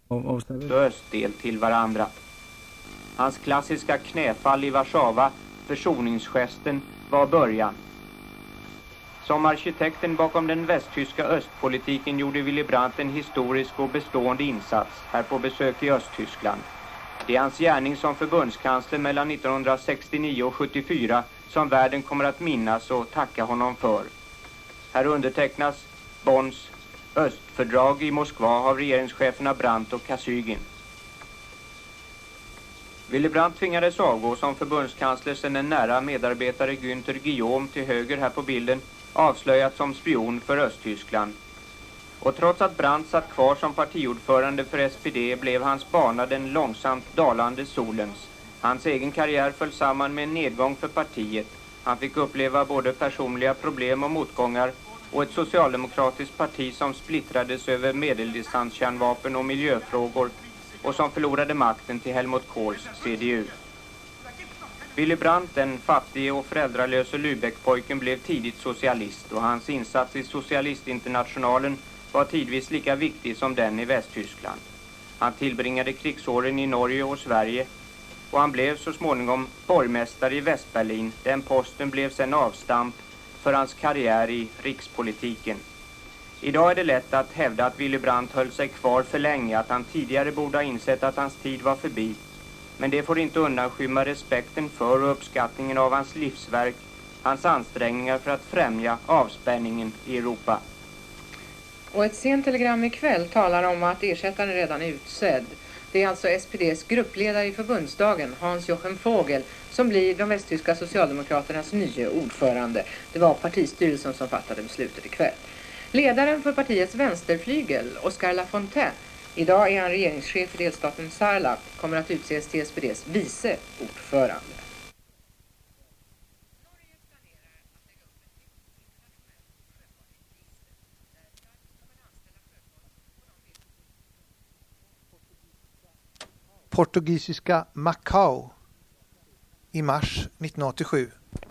östdel till varandra. Hans klassiska knäfall i Warszawa, försoningsgesten, var början. Som arkitekten bakom den västtyska östpolitiken gjorde Willy Brandt en historisk och bestående insats här på besök i Östtyskland. Det är hans gärning som förbundskansler mellan 1969 och 74 som världen kommer att minnas och tacka honom för. Här undertecknas Bonns östfördrag i Moskva av regeringscheferna Brandt och Kosygin. Willy Brandt tvingades avgå som förbundskansler sedan en nära medarbetare Günther Guillaume till höger här på bilden avslöjat som spion för Östtyskland. Och trots att Brandt satt kvar som partiordförande för SPD blev hans bana den långsamt dalande solens. Hans egen karriär föll samman med en nedgång för partiet. Han fick uppleva både personliga problem och motgångar och ett socialdemokratiskt parti som splittrades över medeldistanskärnvapen och miljöfrågor och som förlorade makten till Helmut Kohls CDU. Willy Brandt, den fattige och föräldralöse Lübeck-pojken, blev tidigt socialist och hans insats i socialistinternationalen var tidvis lika viktig som den i Västtyskland. Han tillbringade krigsåren i Norge och Sverige och han blev så småningom borgmästare i Västberlin. Den posten blev sedan avstamp för hans karriär i rikspolitiken. Idag är det lätt att hävda att Willy Brandt höll sig kvar för länge, att han tidigare borde ha insett att hans tid var förbi. Men det får inte undanskymma respekten för och uppskattningen av hans livsverk, hans ansträngningar för att främja avspänningen i Europa. Och ett sent telegram ikväll talar om att ersättaren redan är utsedd. Det är alltså SPDs gruppledare i förbundsdagen, Hans-Jochen Vogel, som blir de västtyska socialdemokraternas nya ordförande. Det var partistyrelsen som fattade beslutet ikväll. Ledaren för partiets vänsterflygel, Oskar Lafontaine, idag är han regeringschef i delstaten Saarland, kommer att utses till SPDs vice ordförande. Portugisiska Macau i mars 1987.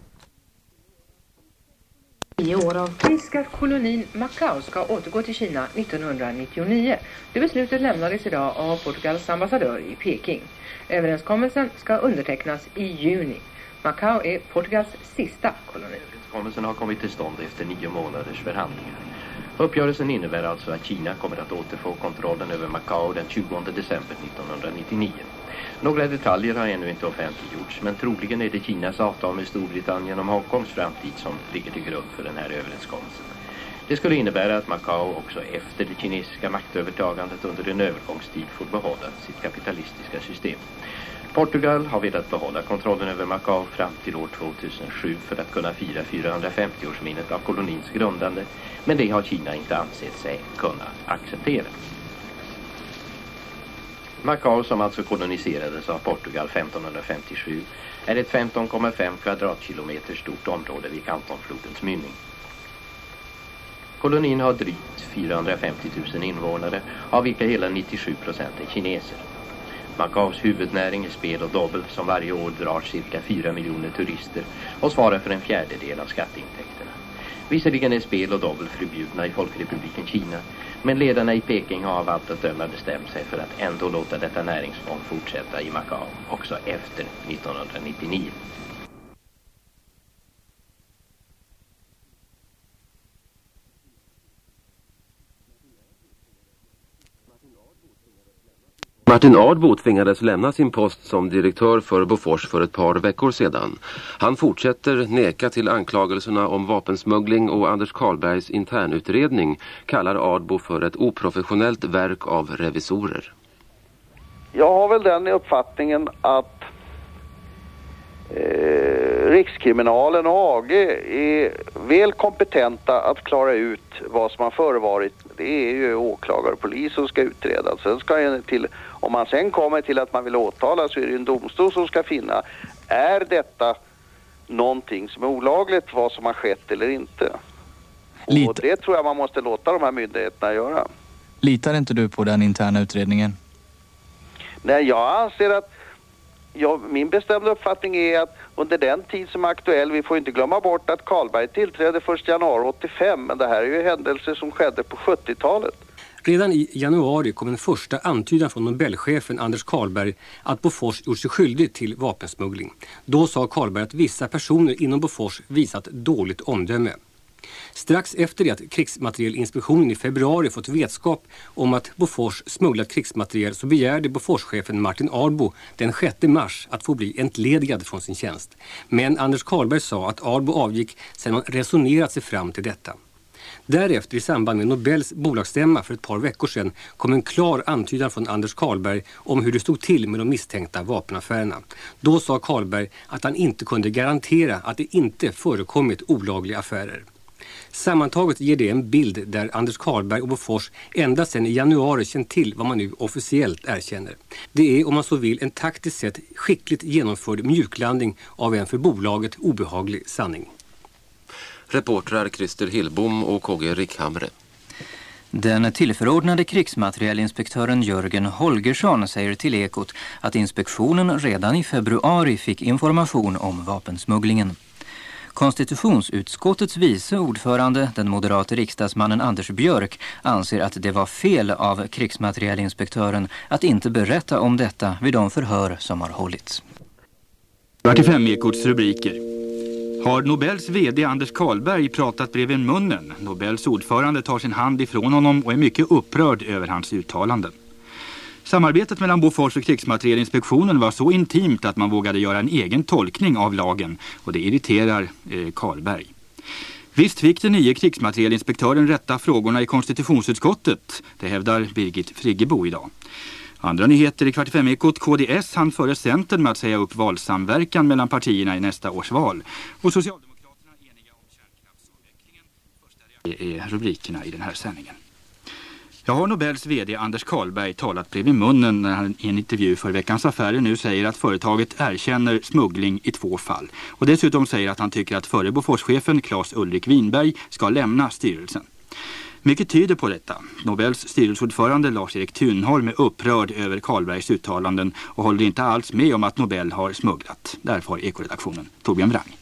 10 år av friska kolonin Macau ska återgå till Kina 1999. Det beslutet lämnades idag av Portugals ambassadör i Peking. Överenskommelsen ska undertecknas i juni. Macau är Portugals sista koloni. Överenskommelsen har kommit till stånd efter 9 månaders förhandlingar. Uppgörelsen innebär alltså att Kina kommer att återfå kontrollen över Macau den 20 december 1999. Några detaljer har ännu inte offentliggjorts, men troligen är det Kinas avtal med Storbritannien om Hongkongs framtid som ligger till grund för den här överenskommelsen. Det skulle innebära att Macau också efter det kinesiska maktövertagandet under en övergångstid får behålla sitt kapitalistiska system. Portugal har velat behålla kontrollen över Macau fram till år 2007 för att kunna fira 450-årsminnet av kolonins grundande, men det har Kina inte ansett sig kunna acceptera. Macau, som alltså koloniserades av Portugal 1557, är ett 15,5 kvadratkilometer stort område vid Kantonflodens mynning. Kolonin har drygt 450 000 invånare, av vilka hela 97% är kineser. Macaus huvudnäring är spel och dobbel som varje år drar cirka 4 miljoner turister och svarar för en fjärdedel av skatteintäkterna. Visserligen är spel och dobbel förbjudna i Folkrepubliken Kina, men ledarna i Peking har av allt att döma bestämt sig för att ändå låta detta näringsfång fortsätta i Macau också efter 1999. Martin Ardbo tvingades lämna sin post som direktör för Bofors för ett par veckor sedan. Han fortsätter neka till anklagelserna om vapensmuggling och Anders Carlbergs internutredning kallar Ardbo för ett oprofessionellt verk av revisorer. Jag har väl den uppfattningen att Rikskriminalen och AG är väl kompetenta att klara ut vad som har förevarit. Det är ju åklagare och polis som ska utreda. Sen ska jag till, om man sen kommer till att man vill åtala, så är det en domstol som ska finna, är detta någonting som är olagligt, vad som har skett eller inte. Och det tror jag man måste låta de här myndigheterna göra. Litar inte du på den interna utredningen? Nej, jag anser att min bestämda uppfattning är att under den tid som är aktuell, vi får inte glömma bort att Carlberg tillträdde 1 januari 85, men det här är ju händelser som skedde på 70-talet. Redan i januari kom en första antydan från Nobelchefen Anders Carlberg att Bofors gjort sig skyldig till vapensmuggling. Då sa Carlberg att vissa personer inom Bofors visat dåligt omdöme. Strax efter det att krigsmaterielinspektionen i februari fått vetskap om att Bofors smugglat krigsmateriel så begärde Boforschefen Martin Ardbo den 6 mars att få bli entledigad från sin tjänst. Men Anders Carlberg sa att Ardbo avgick sedan man resonerat sig fram till detta. Därefter i samband med Nobels bolagsstämma för ett par veckor sedan kom en klar antydan från Anders Carlberg om hur det stod till med de misstänkta vapenaffärerna. Då sa Carlberg att han inte kunde garantera att det inte förekommit olagliga affärer. Sammantaget ger det en bild där Anders Carlberg och Bofors ända sedan i januari känt till vad man nu officiellt erkänner. Det är om man så vill en taktiskt sett skickligt genomförd mjuklandning av en för bolaget obehaglig sanning. Reportrar Christer Hillbom och KG Rickhamre. Den tillförordnade krigsmaterielinspektören Jörgen Holgersson säger till Ekot att inspektionen redan i februari fick information om vapensmugglingen. Konstitutionsutskottets vice ordförande, den moderate riksdagsmannen Anders Björk, anser att det var fel av krigsmaterielinspektören att inte berätta om detta vid de förhör som har hållits. 45 Ekots rubriker. Har Nobels vd Anders Carlberg pratat bredvid munnen? Nobels ordförande tar sin hand ifrån honom och är mycket upprörd över hans uttalanden. Samarbetet mellan Bofors och krigsmaterielinspektionen var så intimt att man vågade göra en egen tolkning av lagen och det irriterar Carlberg. Visst fick den nya krigsmaterielinspektören rätta frågorna i konstitutionsutskottet, det hävdar Birgit Friggebo idag. Andra nyheter i 45 Ekot. KDS hann före Centern med att säga upp valsamverkan mellan partierna i nästa års val. Och Socialdemokraterna eniga om kärnkraftsavvecklingen. Det är rubrikerna i den här sändningen. Jag har Nobels vd Anders Carlberg talat bredvid munnen när han i en intervju för Veckans Affärer nu säger att företaget erkänner smuggling i 2 fall. Och dessutom säger att han tycker att förre Boforschefen Claes Ulrik Winberg ska lämna styrelsen. Mycket tyder på detta. Nobels styrelseordförande Lars-Erik Thunholm är upprörd över Carlbergs uttalanden och håller inte alls med om att Nobel har smugglat. Därför har Ekoredaktionen Torbjörn Brang.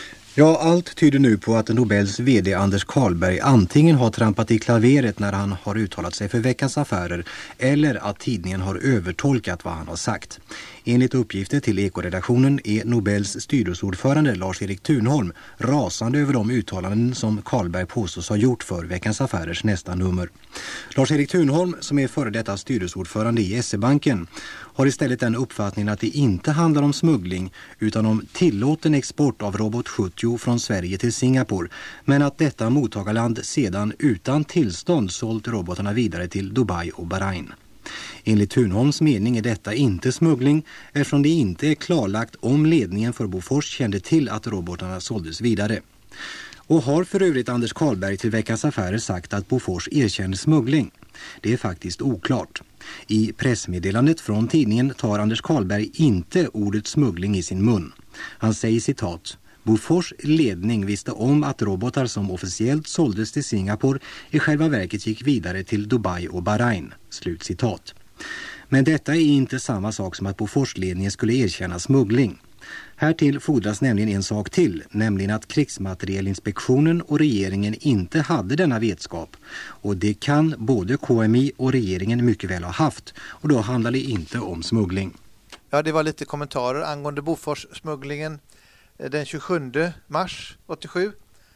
Ja, allt tyder nu på att Nobels vd Anders Carlberg antingen har trampat i klaveret när han har uttalat sig för Veckans Affärer eller att tidningen har övertolkat vad han har sagt. Enligt uppgifter till Ekoredaktionen är Nobels styrelseordförande Lars-Erik Thunholm rasande över de uttalanden som Carlberg påstås ha gjort för Veckans Affärers nästa nummer. Lars-Erik Thunholm, som är före detta styrelseordförande i SE-banken, har istället den uppfattningen att det inte handlar om smuggling utan om tillåten export av Robot 70 från Sverige till Singapore, men att detta mottagarland sedan utan tillstånd sålt robotarna vidare till Dubai och Bahrain. Enligt Thunholms mening är detta inte smuggling eftersom det inte är klarlagt om ledningen för Bofors kände till att robotarna såldes vidare. Och har för övrigt Anders Carlberg till Veckans Affärer sagt att Bofors erkänner smuggling? Det är faktiskt oklart. I pressmeddelandet från tidningen tar Anders Carlberg inte ordet smuggling i sin mun. Han säger citat: Bofors ledning visste om att robotar som officiellt såldes till Singapore i själva verket gick vidare till Dubai och Bahrain. Slut citat. Men detta är inte samma sak som att Bofors-ledningen skulle erkänna smuggling. Härtill fordras nämligen en sak till, nämligen att krigsmaterielinspektionen och regeringen inte hade denna vetskap. Och det kan både KMI och regeringen mycket väl ha haft, och då handlar det inte om smuggling. Ja, det var lite kommentarer angående Bofors-smugglingen den 27 mars 87.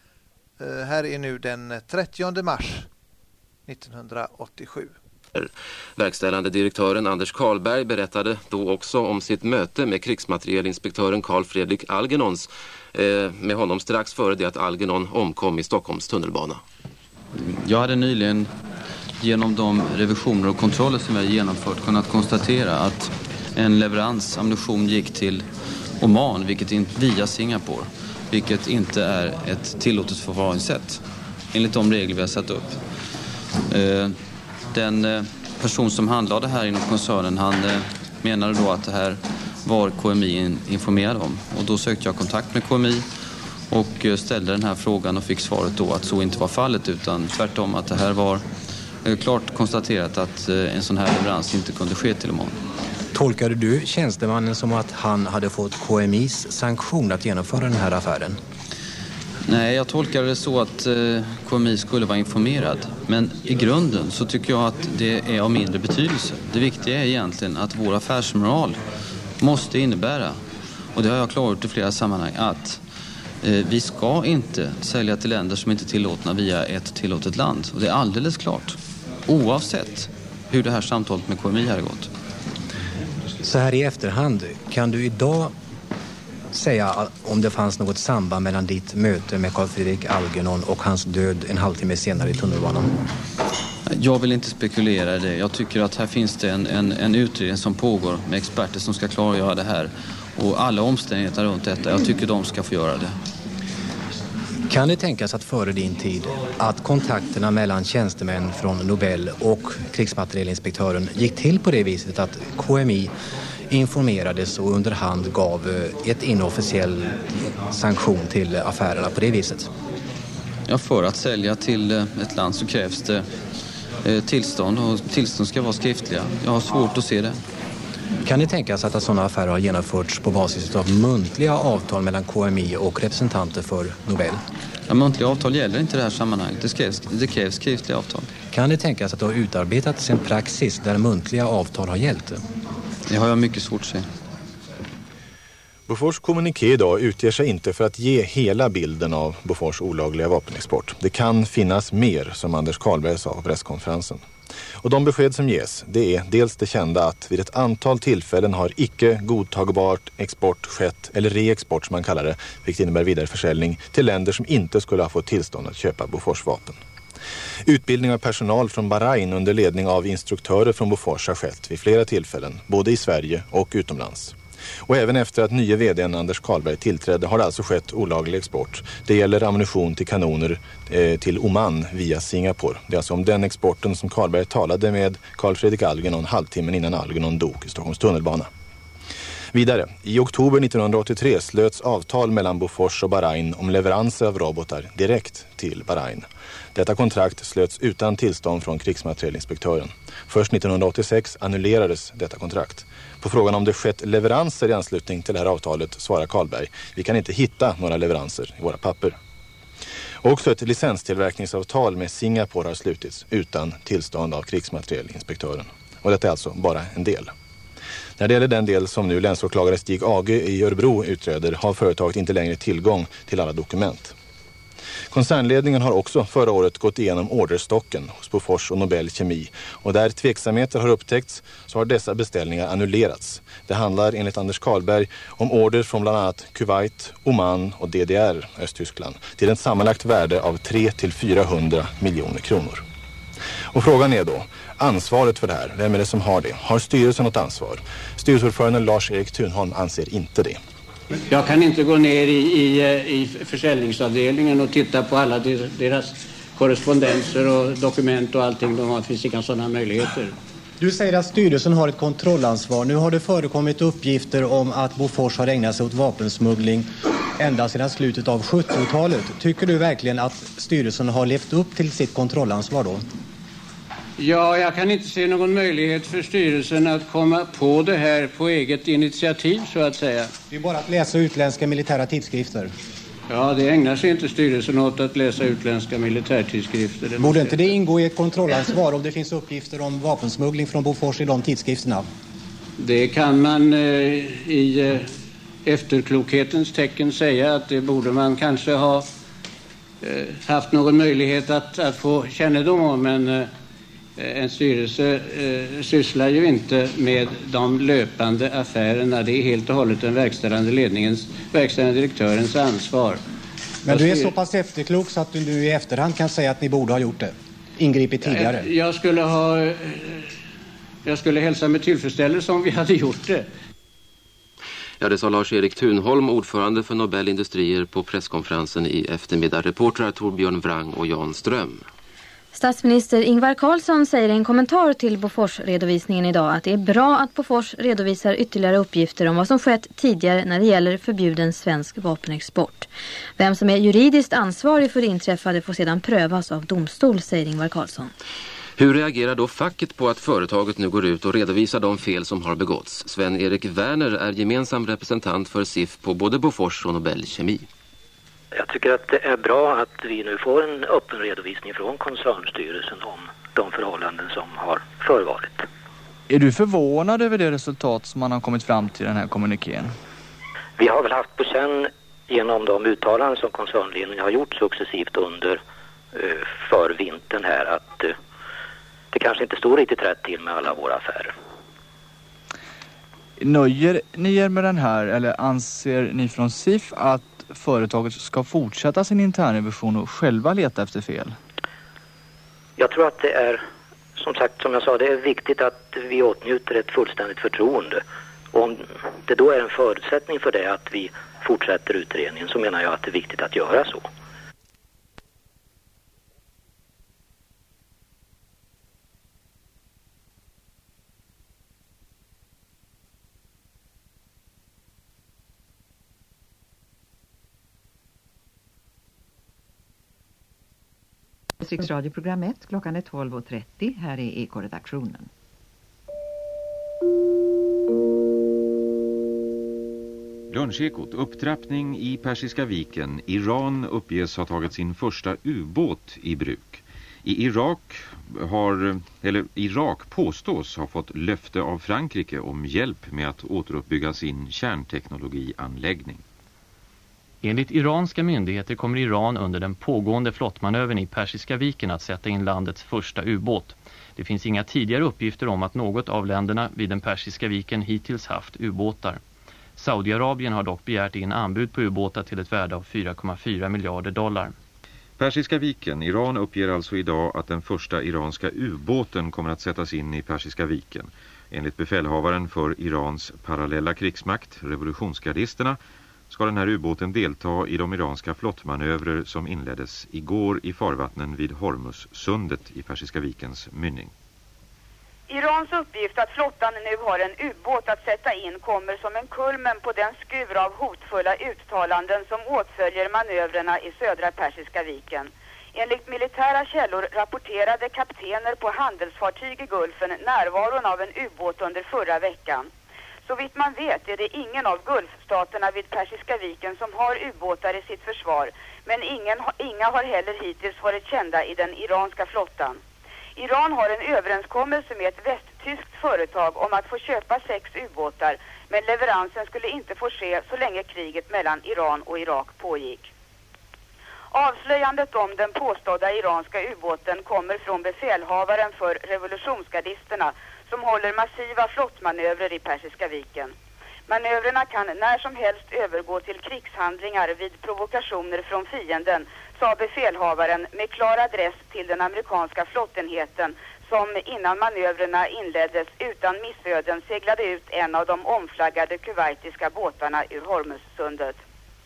Här är nu den 30 mars 1987. Verkställande direktören Anders Carlberg berättade då också om sitt möte med krigsmaterielinspektören Carl Fredrik Algernons med honom strax före det att Algernon omkom i Stockholms tunnelbana. Jag hade nyligen genom de revisioner och kontroller som vi har genomfört kunnat konstatera att en leverans ammunition gick till Oman, vilket inte via Singapore, vilket inte är ett tillåtet förfaringssätt enligt de regler vi har satt upp. Den person som handlade här inom koncernen, han menade då att det här var KMI informerad om. Och då sökte jag kontakt med KMI och ställde den här frågan och fick svaret då att så inte var fallet, utan tvärtom att det här var klart konstaterat att en sån här leverans inte kunde ske till Oman. Tolkade du tjänstemannen som att han hade fått KMIs sanktion att genomföra den här affären? Nej, jag tolkar det så att KMI skulle vara informerad. Men i grunden så tycker jag att det är av mindre betydelse. Det viktiga är egentligen att vår affärsmoral måste innebära, och det har jag klargjort i flera sammanhang, att vi ska inte sälja till länder som inte är tillåtna via ett tillåtet land. Och det är alldeles klart, oavsett hur det här samtalet med KMI har gått. Så här i efterhand, kan du idag säga om det fanns något samband mellan ditt möte med Carl Fredrik Algernon och hans död en halvtimme senare i tunnelbanan? Jag vill inte spekulera i det. Jag tycker att här finns det en utredning som pågår med experter som ska klargöra det här. Och alla omständigheter runt detta, jag tycker de ska få göra det. Kan det tänkas att före din tid att kontakterna mellan tjänstemän från Nobel och krigsmaterielinspektören gick till på det viset att KMI informerades och underhand gav ett inofficiell sanktion till affärerna på det viset? Ja, för att sälja till ett land så krävs det tillstånd, och tillstånd ska vara skriftliga. Jag har svårt att se det. Kan det tänkas att sådana affärer har genomförts på basis av muntliga avtal mellan KMI och representanter för Nobel? Ja, muntliga avtal gäller inte i det här sammanhanget. Det krävs skriftliga avtal. Kan det tänkas att det har utarbetats en praxis där muntliga avtal har gällt? Det har jag mycket svårt att se. Bofors kommuniké idag utger sig inte för att ge hela bilden av Bofors olagliga vapenexport. Det kan finnas mer, som Anders Carlberg sa på presskonferensen. Och de besked som ges, det är dels det kända att vid ett antal tillfällen har icke godtagbart export skett, eller reexport som man kallar det, vilket innebär vidareförsäljning till länder som inte skulle ha fått tillstånd att köpa Bofors vapen. Utbildning av personal från Bahrain under ledning av instruktörer från Bofors har skett vid flera tillfällen, både i Sverige och utomlands. Och även efter att nye vdn Anders Carlberg tillträdde har det alltså skett olaglig export. Det gäller ammunition till kanoner till Oman via Singapore. Det är alltså om den exporten som Carlberg talade med Carl Fredrik Algernon halvtimmen innan Algernon dog i Stockholms tunnelbana. Vidare, i oktober 1983 slöts avtal mellan Bofors och Bahrain om leveranser av robotar direkt till Bahrain. Detta kontrakt slöts utan tillstånd från krigsmaterielinspektören. Först 1986 annullerades detta kontrakt. På frågan om det skett leveranser i anslutning till det här avtalet svarar Carlberg: vi kan inte hitta några leveranser i våra papper. Också ett licenstillverkningsavtal med Singapore har slutits utan tillstånd av krigsmaterielinspektören. Och detta är alltså bara en del. När det gäller den del som nu länsåklagare Stig Age i Örebro utreder har företaget inte längre tillgång till alla dokument. Koncernledningen har också förra året gått igenom orderstocken hos Bofors och Nobel Kemi, och där tveksamheter har upptäckts så har dessa beställningar annullerats. Det handlar enligt Anders Carlberg om order från bland annat Kuwait, Oman och DDR, Östtyskland, till ett sammanlagt värde av 300-400 miljoner kronor. Och frågan är då, ansvaret för det här, vem är det som har det? Har styrelsen något ansvar? Styrelseordföranden Lars-Erik Thunholm anser inte det. Jag kan inte gå ner i försäljningsavdelningen och titta på alla deras korrespondenser och dokument och allting. Det finns inga sådana möjligheter. Du säger att styrelsen har ett kontrollansvar. Nu har det förekommit uppgifter om att Bofors har ägnat sig åt vapensmuggling ända sedan slutet av 70-talet. Tycker du verkligen att styrelsen har levt upp till sitt kontrollansvar då? Ja, jag kan inte se någon möjlighet för styrelsen att komma på det här på eget initiativ, så att säga. Det är bara att läsa utländska militära tidskrifter. Ja, det ägnar sig inte styrelsen åt att läsa utländska militärtidskrifter. Borde inte det ingå i ett kontrollansvar om det finns uppgifter om vapensmuggling från Bofors i de tidskrifterna? Det kan man i efterklokhetens tecken säga att det borde man kanske ha haft någon möjlighet att få kännedom om, men en styrelse sysslar ju inte med de löpande affärerna. Det är helt och hållet den verkställande direktörens ansvar. Men du är så pass efterklok så att du nu i efterhand kan säga att ni borde ha gjort det. Ingripit tidigare. Jag skulle hälsa med tillfredsställelse om vi hade gjort det. Ja, det sa Lars-Erik Thunholm, ordförande för Nobel Industrier, på presskonferensen i eftermiddag. Reportrar Torbjörn Wrang och Jan Ström. Statsminister Ingvar Carlsson säger i en kommentar till Bofors-redovisningen idag att det är bra att Bofors redovisar ytterligare uppgifter om vad som skett tidigare när det gäller förbjuden svensk vapenexport. Vem som är juridiskt ansvarig för det inträffade får sedan prövas av domstol, säger Ingvar Carlsson. Hur reagerar då facket på att företaget nu går ut och redovisar de fel som har begåtts? Sven-Erik Werner är gemensam representant för SIF på både Bofors och Nobel Kemi. Jag tycker att det är bra att vi nu får en öppen redovisning från koncernstyrelsen om de förhållanden som har förevarit. Är du förvånad över det resultat som man har kommit fram till den här kommunikén? Vi har väl haft på känn genom de uttalanden som koncernledningen har gjort successivt under för vintern här att det kanske inte står riktigt rätt till med alla våra affärer. Nöjer ni er med den här eller anser ni från SIF att företaget ska fortsätta sin internrevision och själva leta efter fel? Jag tror att det är, som sagt, som jag sa, det är viktigt att vi åtnjuter ett fullständigt förtroende. Och om det då är en förutsättning för det att vi fortsätter utredningen, så menar jag att det är viktigt att göra så. Distriktsradioprogram 1, klockan är 12.30. Här är Eko-redaktionen. Lunchekot, upptrappning i Persiska viken. Iran uppges ha tagit sin första ubåt i bruk. Irak påstås ha fått löfte av Frankrike om hjälp med att återuppbygga sin kärnteknologianläggning. Enligt iranska myndigheter kommer Iran under den pågående flottmanövern i Persiska viken att sätta in landets första ubåt. Det finns inga tidigare uppgifter om att något av länderna vid den Persiska viken hittills haft ubåtar. Saudiarabien har dock begärt in anbud på ubåtar till ett värde av 4,4 miljarder dollar. Persiska viken. Iran uppger alltså idag att den första iranska ubåten kommer att sättas in i Persiska viken. Enligt befälhavaren för Irans parallella krigsmakt, revolutionsgardisterna, ska den här ubåten delta i de iranska flottmanövrer som inleddes igår i farvattnen vid Hormuzsundet i Persiska vikens mynning. Irans uppgift att flottan nu har en ubåt att sätta in kommer som en kulmen på den skur av hotfulla uttalanden som åtföljer manövrerna i södra Persiska viken. Enligt militära källor rapporterade kaptener på handelsfartyg i Gulfen närvaron av en ubåt under förra veckan. Så vitt man vet är det ingen av Gulfstaterna vid Persiska viken som har ubåtar i sitt försvar, men inga har heller hittills varit kända i den iranska flottan. Iran har en överenskommelse med ett västtyskt företag om att få köpa 6 ubåtar, men leveransen skulle inte få ske så länge kriget mellan Iran och Irak pågick. Avslöjandet om den påstådda iranska ubåten kommer från befälhavaren för revolutionsgardisterna som håller massiva flottmanövrer i Persiska viken. Manövrerna kan när som helst övergå till krigshandlingar vid provokationer från fienden, sa befälhavaren med klar adress till den amerikanska flottenheten som innan manövrerna inleddes utan missöden seglade ut en av de omflaggade kuwaitiska båtarna ur Hormuzsundet.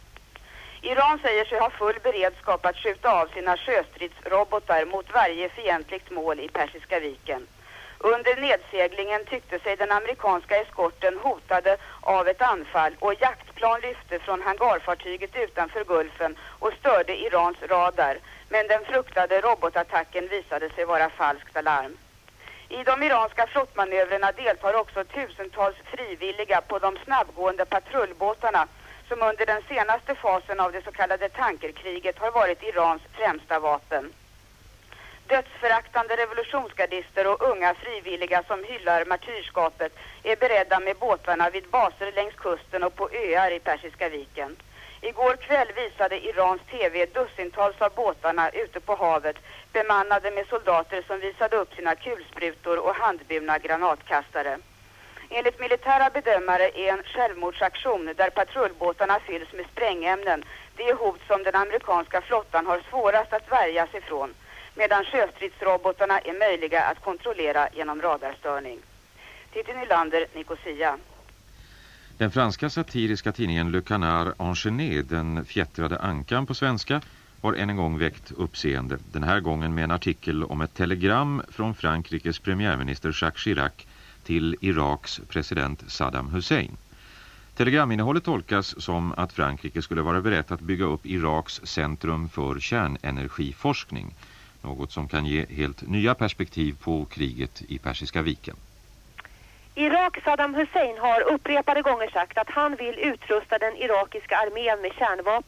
Iran säger sig ha full beredskap att skjuta av sina sjöstridsrobotar mot varje fientligt mål i Persiska viken. Under nedseglingen tyckte sig den amerikanska eskorten hotade av ett anfall och jaktplan lyfte från hangarfartyget utanför Gulfen och störde Irans radar, men den fruktade robotattacken visade sig vara falskt alarm. I de iranska flottmanövrerna deltar också tusentals frivilliga på de snabbgående patrullbåtarna som under den senaste fasen av det så kallade tankerkriget har varit Irans främsta vapen. Dödsföraktande revolutionsgardister och unga frivilliga som hyllar martyrskapet är beredda med båtarna vid baser längs kusten och på öar i Persiska viken. Igår kväll visade Irans TV dussintals av båtarna ute på havet bemannade med soldater som visade upp sina kulsprutor och handburna granatkastare. Enligt militära bedömare är en självmordsaktion där patrullbåtarna fylls med sprängämnen det hot som den amerikanska flottan har svårast att värja sig från, medan sjöstridsrobotarna är möjliga att kontrollera genom radarstörning. Titti Nylander, Nicosia. Den franska satiriska tidningen Le Canard Enchaîné, den fjättrade ankan på svenska, har än en gång väckt uppseende. Den här gången med en artikel om ett telegram från Frankrikes premiärminister Jacques Chirac till Iraks president Saddam Hussein. Telegraminnehållet tolkas som att Frankrike skulle vara berett att bygga upp Iraks centrum för kärnenergiforskning. Något som kan ge helt nya perspektiv på kriget i Persiska viken. Irak Saddam Hussein har upprepade gånger sagt att han vill utrusta den irakiska armén med kärnvapen.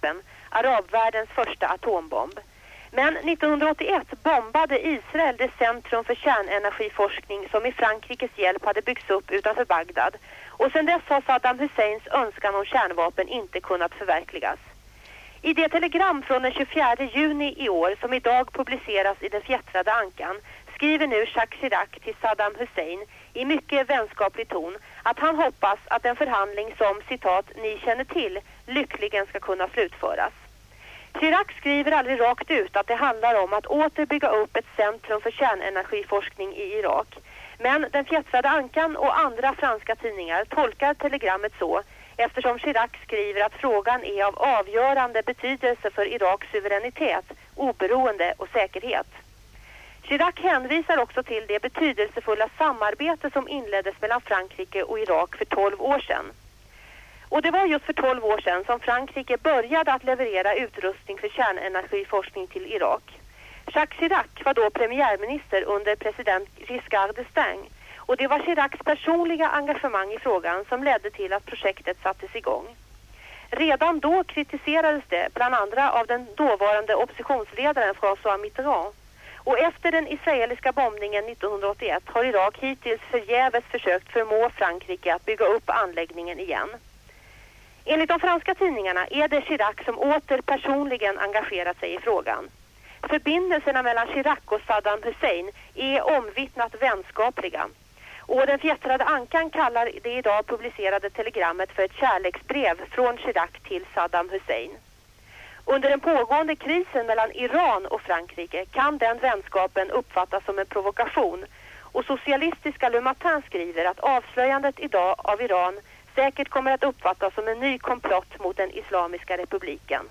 arabvärldens första atombomb. Men 1981 bombade Israel det centrum för kärnenergiforskning som i Frankrikes hjälp hade byggts upp utanför Bagdad. Och sedan dess har Saddam Husseins önskan om kärnvapen inte kunnat förverkligas. I det telegram från den 24 juni i år som idag publiceras i den fjättrade ankan skriver nu Jacques Chirac till Saddam Hussein i mycket vänskaplig ton att han hoppas att en förhandling som, citat, ni känner till, lyckligen ska kunna slutföras. Chirac skriver aldrig rakt ut att det handlar om att åter bygga upp ett centrum för kärnenergiforskning i Irak. Men den fjättrade ankan och andra franska tidningar tolkar telegrammet så, eftersom Chirac skriver att frågan är av avgörande betydelse för Iraks suveränitet, oberoende och säkerhet. Chirac hänvisar också till det betydelsefulla samarbete som inleddes mellan Frankrike och Irak för 12 år sedan. Och det var just för 12 år sedan som Frankrike började att leverera utrustning för kärnenergiforskning till Irak. Jacques Chirac var då premiärminister under president Giscard d'Estaing och det var Chiracs personliga engagemang i frågan som ledde till att projektet sattes igång. Redan då kritiserades det bland andra av den dåvarande oppositionsledaren François Mitterrand. Och efter den israeliska bombningen 1981 har Irak hittills förgäves försökt förmå Frankrike att bygga upp anläggningen igen. Enligt de franska tidningarna är det Chirac som åter personligen engagerat sig i frågan. Förbindelserna mellan Chirac och Saddam Hussein är omvittnat vänskapliga. Och den fjättrade ankan kallar det idag publicerade telegrammet för ett kärleksbrev från Chirac till Saddam Hussein. Under den pågående krisen mellan Iran och Frankrike kan den vänskapen uppfattas som en provokation. Och socialistiska Le Matin skriver att avslöjandet idag av Iran säkert kommer att uppfattas som en ny komplott mot den islamiska republiken.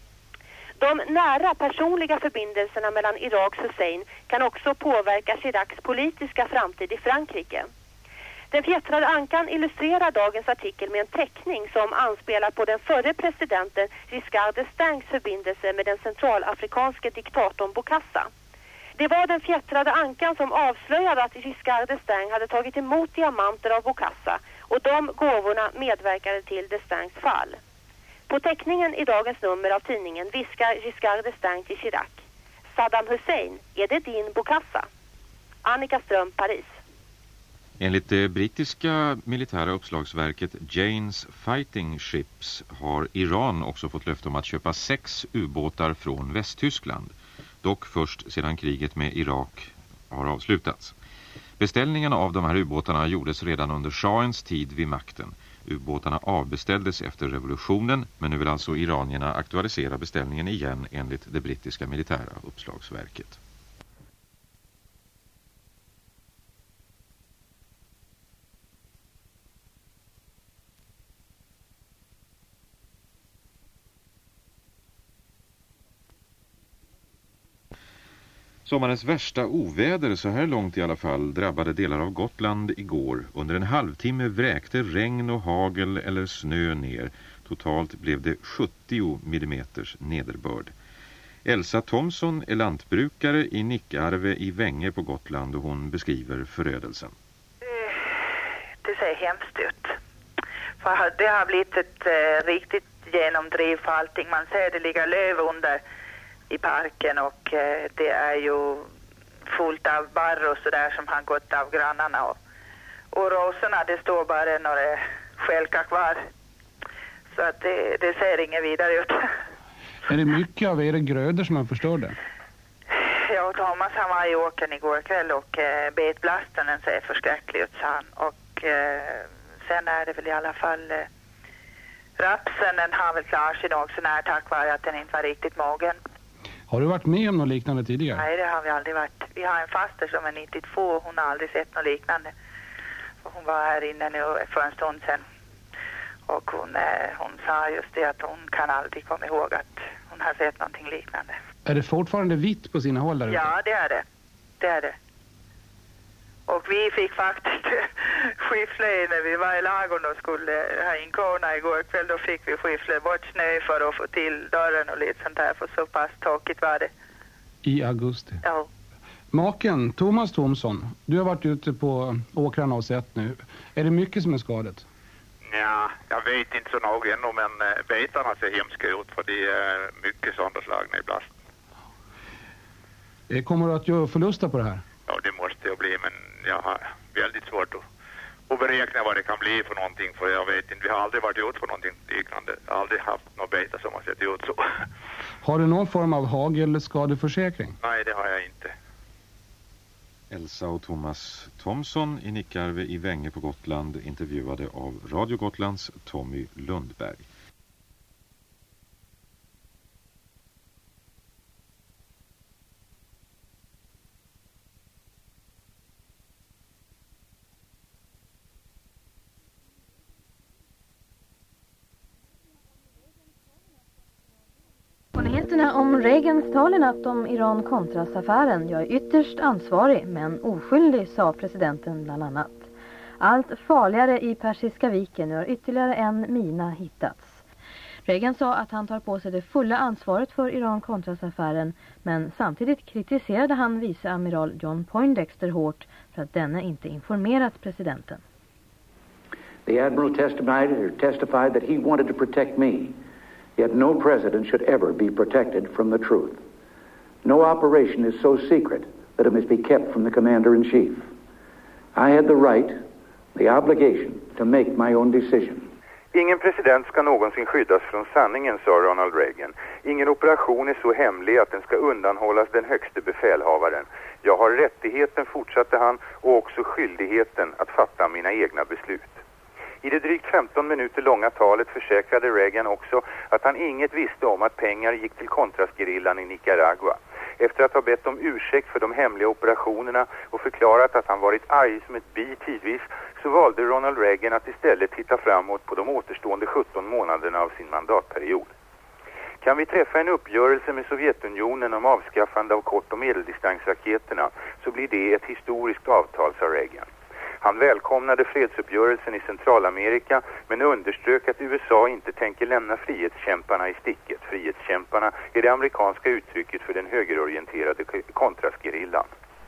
De nära personliga förbindelserna mellan Iraks Hussein kan också påverka Chiracs politiska framtid i Frankrike. Den fjättrade ankan illustrerar dagens artikel med en teckning som anspelar på den förre presidenten Giscard d'Estaings förbindelse med den centralafrikanske diktatorn Bokassa. Det var den fjättrade ankan som avslöjade att Giscard d'Estaing hade tagit emot diamanter av Bokassa och de gåvorna medverkade till d'Estaings fall. På teckningen i dagens nummer av tidningen viskar Giscard d'Estaing till Chirac: Saddam Hussein, är det din Bokassa? Annika Ström, Paris. Enligt det brittiska militära uppslagsverket Jane's Fighting Ships har Iran också fått löfte om att köpa 6 ubåtar från Västtyskland. Dock först sedan kriget med Irak har avslutats. Beställningarna av de här ubåtarna gjordes redan under shahens tid vid makten. Ubåtarna avbeställdes efter revolutionen, men nu vill alltså iranierna aktualisera beställningen igen enligt det brittiska militära uppslagsverket. Sommarens värsta oväder, så här långt i alla fall, drabbade delar av Gotland igår. Under en halvtimme vräkte regn och hagel eller snö ner. Totalt blev det 70 millimeters nederbörd. Elsa Thomsson är lantbrukare i Nickarve i Vänge på Gotland och hon beskriver förödelsen. Det ser hemskt ut. För det har blivit ett riktigt genomdriv för allting. Man ser det ligga löv under i parken och det är ju fullt av barr och sådär som har gått av grannarna och rosorna, det står bara några skälkar kvar, så att det ser inget vidare ut. Är det mycket av era grödor som har förstörda? Ja, Thomas han var i åkern igår kväll och betblasten den ser förskräcklig ut, sa han. Och sen är det väl i alla fall rapsen, den har väl klarat sig också när tack vare att den inte var riktigt mogen. Har du varit med om något liknande tidigare? Nej, det har vi aldrig varit. Vi har en faster som är 92 och hon har aldrig sett något liknande. Och hon var här inne nu för en stund sedan. Och hon sa just det att hon kan aldrig komma ihåg att hon har sett någonting liknande. Är det fortfarande vitt på sina håll där ute? Ja, det är det. Det är det. Och vi fick faktiskt skyffla när vi var i lagen och skulle ha in korna igår kväll. Då fick vi skyffla bort snö för att få till dörren och lite sånt där. För så pass tråkigt var det. I augusti? Ja. Maken, Thomas Thomsson, du har varit ute på åkrarna och sett nu. Är det mycket som är skadat? Ja, Jag vet inte så noga ännu, men bitarna ser hemska ut för det är mycket sönderslagna i blasten. Kommer du att göra förluster på det här? Ja, det måste jag bli, men jag har väldigt svårt att beräkna vad det kan bli för någonting, för jag vet inte, vi har aldrig varit ut för någonting liknande. Jag har aldrig haft några bitar som har sett ut så. Har du någon form av hagelskadeförsäkring? Nej, det har jag inte. Elsa och Thomas Thomsson i Nickarve i Vänge på Gotland, intervjuade av Radio Gotlands Tommy Lundberg. På nyheterna om Reagans tal i natt om Iran-Contras-affären. Jag är ytterst ansvarig men oskyldig, sa presidenten bland annat. Allt farligare i Persiska viken. Nu har ytterligare en mina hittats. Reagan sa att han tar på sig det fulla ansvaret för Iran-Contras-affären, men samtidigt kritiserade han viceamiral John Poindexter hårt för att denne inte informerat presidenten. The admiral testified that he wanted to protect me. Yet no president should ever be protected from the truth. No operation is so secret that it must be kept from the commander-in-chief. I had the right, the obligation, to make my own decision. Ingen president ska någonsin skyddas från sanningen, sa Ronald Reagan. Ingen operation är så hemlig att den ska undanhållas den högste befälhavaren. Jag har rättigheten, fortsatte han, och också skyldigheten att fatta mina egna beslut. I det drygt 15 minuter långa talet försäkrade Reagan också att han inget visste om att pengar gick till Contras-gerillan i Nicaragua. Efter att ha bett om ursäkt för de hemliga operationerna och förklarat att han varit arg som ett bi tidvis, så valde Ronald Reagan att istället titta framåt på de återstående 17 månaderna av sin mandatperiod. Kan vi träffa en uppgörelse med Sovjetunionen om avskaffande av kort- och medeldistansraketerna, så blir det ett historiskt avtal, sa Reagan. Han välkomnade fredsuppgörelsen i Centralamerika, men underströk att USA inte tänker lämna frihetskämparna i sticket. Frihetskämparna är det amerikanska uttrycket för den högerorienterade Contras-gerillan.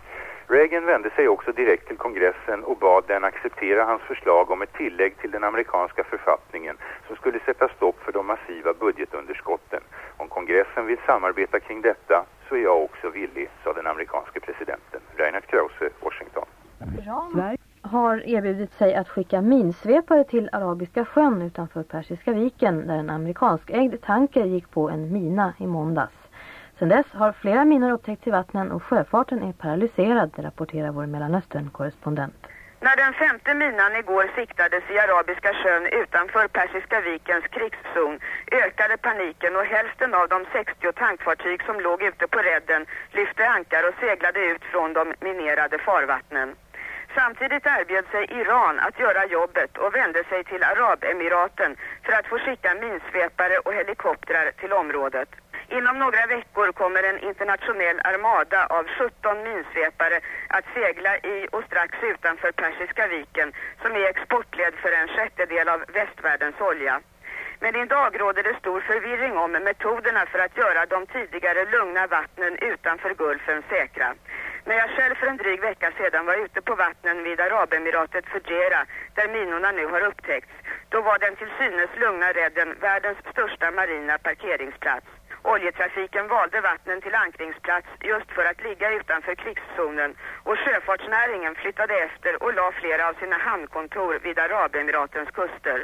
Reagan vände sig också direkt till kongressen och bad den acceptera hans förslag om ett tillägg till den amerikanska författningen som skulle sätta stopp för de massiva budgetunderskotten. Om kongressen vill samarbeta kring detta, så är jag också villig, sa den amerikanske presidenten. Reinhard Krause, Washington. Sverige har erbjudit sig att skicka minsvepare till Arabiska sjön utanför Persiska viken, där en amerikanskägd tanker gick på en mina i måndags. Sedan dess har flera minor upptäckts i vattnen och sjöfarten är paralyserad, rapporterar vår Mellanöstern-korrespondent. När den 5:e minan igår siktades i Arabiska sjön utanför Persiska vikens krigszon ökade paniken och hälften av de 60 tankfartyg som låg ute på redden lyfte ankar och seglade ut från de minerade farvattnen. Samtidigt erbjöd sig Iran att göra jobbet och vände sig till Arabemiraten för att få skicka minsvepare och helikoptrar till området. Inom några veckor kommer en internationell armada av 17 minsvepare att segla i och strax utanför Persiska viken, som är exportled för en sjättedel av västvärldens olja. Men idag råder det stor förvirring om metoderna för att göra de tidigare lugna vattnen utanför Gulfen säkra. När jag själv för en dryg vecka sedan var ute på vattnen vid Arabemiratet Fujairah, där minorna nu har upptäckts, då var den till synes lugna redden världens största marina parkeringsplats. Oljetrafiken valde vattnen till ankringsplats just för att ligga utanför krigszonen, och sjöfartsnäringen flyttade efter och la flera av sina hamnkontor vid Arabemiratens kuster.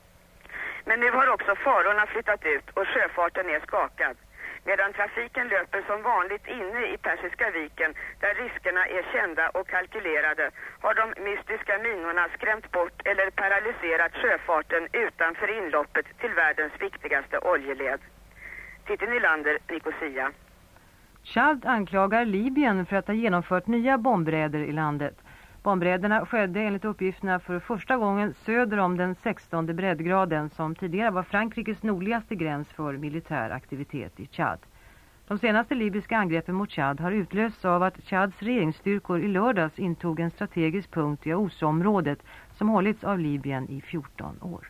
Men nu har också farorna flyttat ut och sjöfarten är skakad. Medan trafiken löper som vanligt inne i Persiska viken, där riskerna är kända och kalkylerade, har de mystiska minorna skrämt bort eller paralyserat sjöfarten utanför inloppet till världens viktigaste oljeled. Titti Nylander, Nicosia. Chad anklagar Libyen för att ha genomfört nya bombräder i landet. Bombräderna skedde enligt uppgifterna för första gången söder om den 16:e breddgraden, som tidigare var Frankrikes nordligaste gräns för militär aktivitet i Chad. De senaste libyska angreppen mot Chad har utlösts av att Chads regeringsstyrkor i lördags intog en strategisk punkt i Oso-området som hållits av Libyen i 14 år.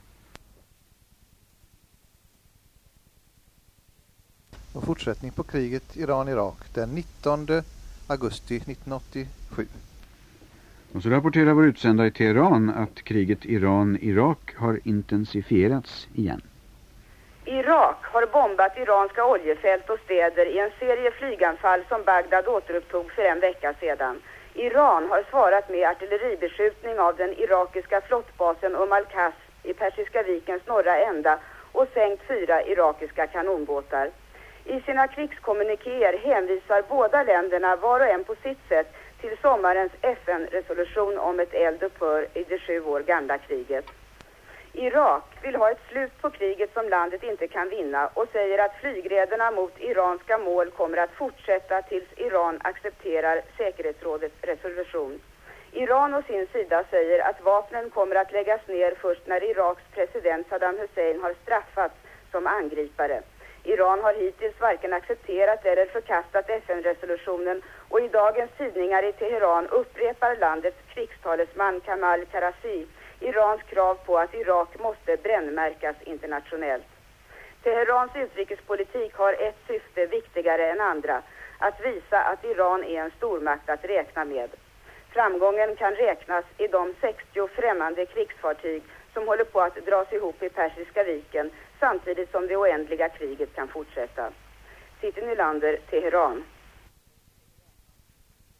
Och fortsättning på kriget Iran-Irak den 19 augusti 1987. Och så rapporterar vår utsända i Teheran att kriget Iran-Irak har intensifierats igen. Irak har bombat iranska oljefält och städer i en serie flyganfall som Bagdad återupptog för en vecka sedan. Iran har svarat med artilleribeskjutning av den irakiska flottbasen Al-Qas i Persiska vikens norra ända och sänkt 4 irakiska kanonbåtar. I sina krigskommunikéer hänvisar båda länderna var och en på sitt sätt till sommarens FN-resolution om ett eldupphör i det 7 år gamla kriget. Irak vill ha ett slut på kriget som landet inte kan vinna och säger att flygrederna mot iranska mål kommer att fortsätta tills Iran accepterar säkerhetsrådets resolution. Iran å sin sida säger att vapnen kommer att läggas ner först när Iraks president Saddam Hussein har straffats som angripare. Iran har hittills varken accepterat eller förkastat FN-resolutionen och i dagens tidningar i Teheran upprepar landets krigstalesman Kamal Karasi Irans krav på att Irak måste brännmärkas internationellt. Teherans utrikespolitik har ett syfte viktigare än andra, att visa att Iran är en stormakt att räkna med. Framgången kan räknas i de 60 främmande krigsfartyg som håller på att dras ihop i Persiska viken samtidigt som det oändliga kriget kan fortsätta. City Nylander, Teheran.